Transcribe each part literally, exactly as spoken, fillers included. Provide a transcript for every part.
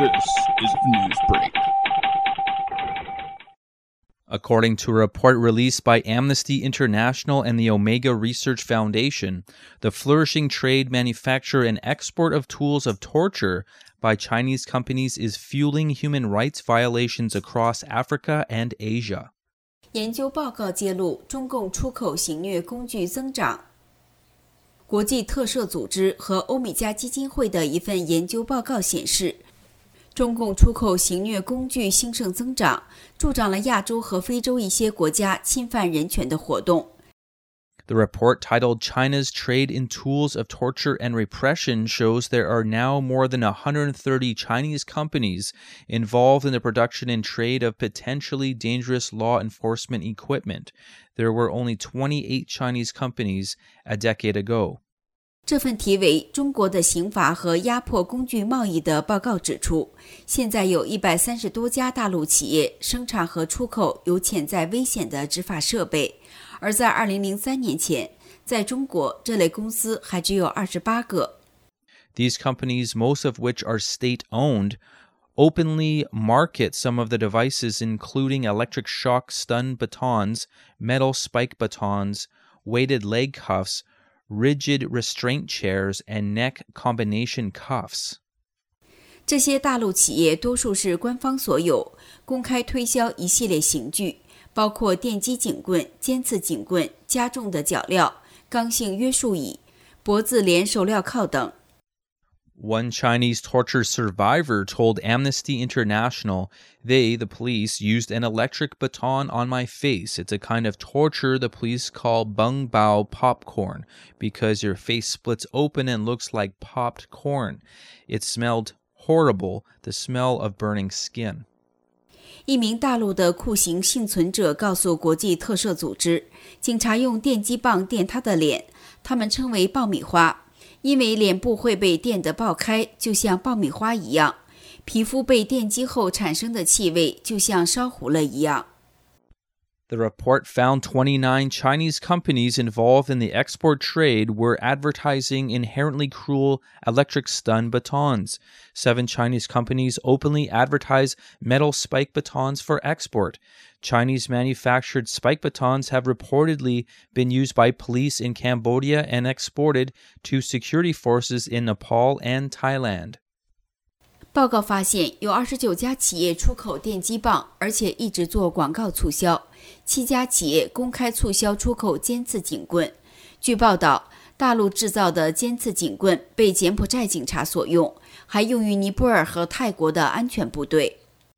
This is Newsbreak. According to a report released by Amnesty International and the Omega Research Foundation, the flourishing trade, manufacture, and export of tools of torture by Chinese companies is fueling human rights violations across Africa and Asia. 研究报告揭露，中共出口刑虐工具增长。国际特赦组织和欧米茄基金会的一份研究报告显示，中共出口刑虐工具兴盛增长，助长了亚洲和非洲一些国家侵犯人权的活动。 The report, titled China's Trade in Tools of Torture and Repression, shows there are now more than one hundred thirty Chinese companies involved in the production and trade of potentially dangerous law enforcement equipment. There were only twenty-eight Chinese companies a decade ago. 这份题为《中国的刑罚和压迫工具贸易》的报告指出，现在有一百三十多家大陆企业生产和出口有潜在危险的执法设备，而在二零零三年前，在中国这类公司还只有二十八个。 These companies, most of which are state-owned, openly market some of the devices including electric shock stun batons, metal spike batons, weighted leg cuffs, rigid restraint chairs, and neck combination cuffs. 这些大陆企业多数是官方所有，公开推销一系列刑具，包括电击警棍、尖刺警棍、加重的脚镣、刚性约束椅、脖子连手镣铐等。 One Chinese torture survivor told Amnesty International, they, the police, used an electric baton on my face. It's a kind of torture the police call bung bao popcorn because your face splits open and looks like popped corn. It smelled horrible, the smell of burning skin. 一名大陆的酷刑幸存者告诉国际特赦组织，警察用电击棒电他的脸，他们称为爆米花。因为脸部会被电得爆开，就像爆米花一样，皮肤被电击后产生的气味就像烧糊了一样。 The report found twenty-nine Chinese companies involved in the export trade were advertising inherently cruel electric stun batons. Seven Chinese companies openly advertise metal spike batons for export. Chinese-manufactured spike batons have reportedly been used by police in Cambodia and exported to security forces in Nepal and Thailand. 报告发现，有二十九家企业出口电击棒，而且一直做广告促销。七家企业公开促销出口尖刺警棍。据报道，大陆制造的尖刺警棍被柬埔寨警察所用，还用于尼泊尔和泰国的安全部队。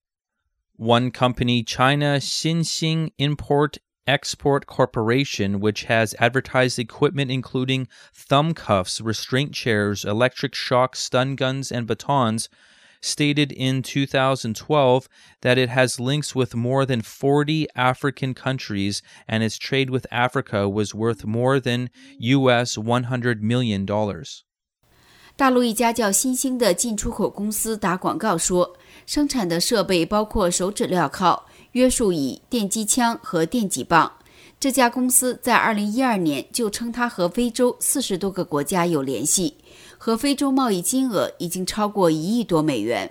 One company, China Xinxing Import Export Corporation, which has advertised equipment including thumb cuffs, restraint chairs, electric shock stun guns, and batons, stated in two thousand twelve that it has links with more than forty African countries and its trade with Africa was worth more than U S one hundred million dollars. 大陆一家叫新兴的进出口公司打广告说，生产的设备包括手指镣铐、约束椅、电击枪和电击棒。这家公司在二零一二年就称它和非洲四十多个国家有联系，和非洲贸易金额已经超过一亿多美元。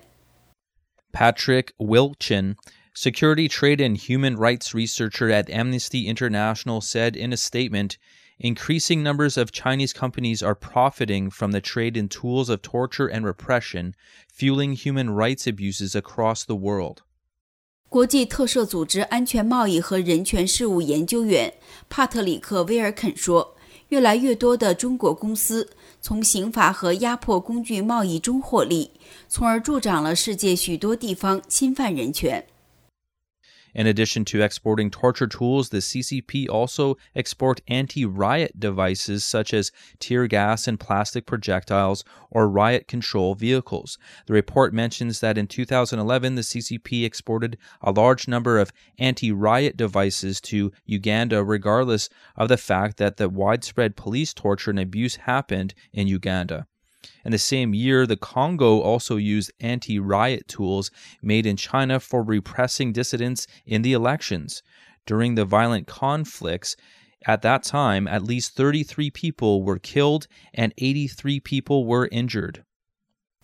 Patrick Wilchin, security, trade, and human rights researcher at Amnesty International, said in a statement, increasing numbers of Chinese companies are profiting from the trade in tools of torture and repression, fueling human rights abuses across the world. 国际特赦组织安全贸易和人权事务研究员帕特里克·威尔肯说，越来越多的中国公司从刑罚和压迫工具贸易中获利，从而助长了世界许多地方侵犯人权。 In addition to exporting torture tools, the C C P also export anti-riot devices such as tear gas and plastic projectiles or riot control vehicles. The report mentions that in two thousand eleven, the C C P exported a large number of anti-riot devices to Uganda, regardless of the fact that the widespread police torture and abuse happened in Uganda. In the same year, the Congo also used anti-riot tools made in China for repressing dissidents in the elections. During the violent conflicts, at that time, at least thirty-three people were killed and eighty-three people were injured.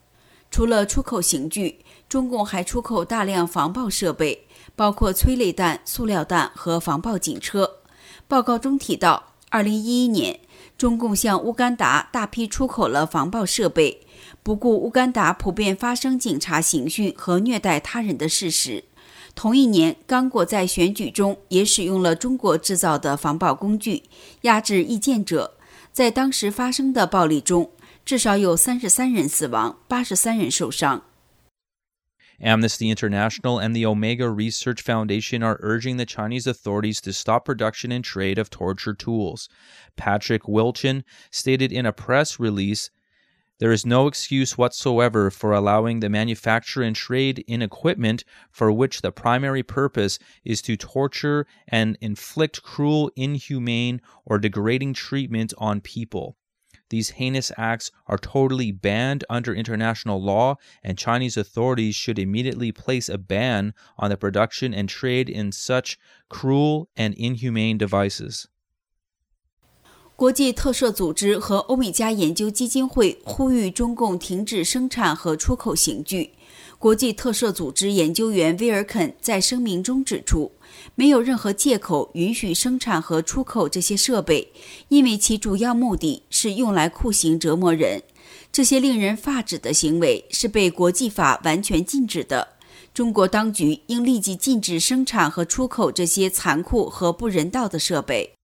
除了出口刑具，中共还出口大量防爆设备，包括催泪弹、塑料弹和防爆警车。报告中提到，二零一一年，中共向乌干达大批出口了防爆设备，不顾乌干达普遍发生警察刑讯和虐待他人的事实。同一年，刚果在选举中也使用了中国制造的防爆工具，压制意见者。在当时发生的暴力中，至少有三十三人死亡，八十三人受伤。 Amnesty International and the Omega Research Foundation are urging the Chinese authorities to stop production and trade of torture tools. Patrick Wilchin stated in a press release, "There is no excuse whatsoever for allowing the manufacture and trade in equipment for which the primary purpose is to torture and inflict cruel, inhumane, or degrading treatment on people."These heinous acts are totally banned under international law, and Chinese authorities should immediately place a ban on the production and trade in such cruel and inhumane devices. 国际特赦组织和欧米茄研究基金会呼吁中共停止生产和出口刑具。国际特赦组织研究员威尔肯在声明中指出，没有任何借口允许生产和出口这些设备，因为其主要目的是用来酷刑折磨人。这些令人发指的行为是被国际法完全禁止的。中国当局应立即禁止生产和出口这些残酷和不人道的设备。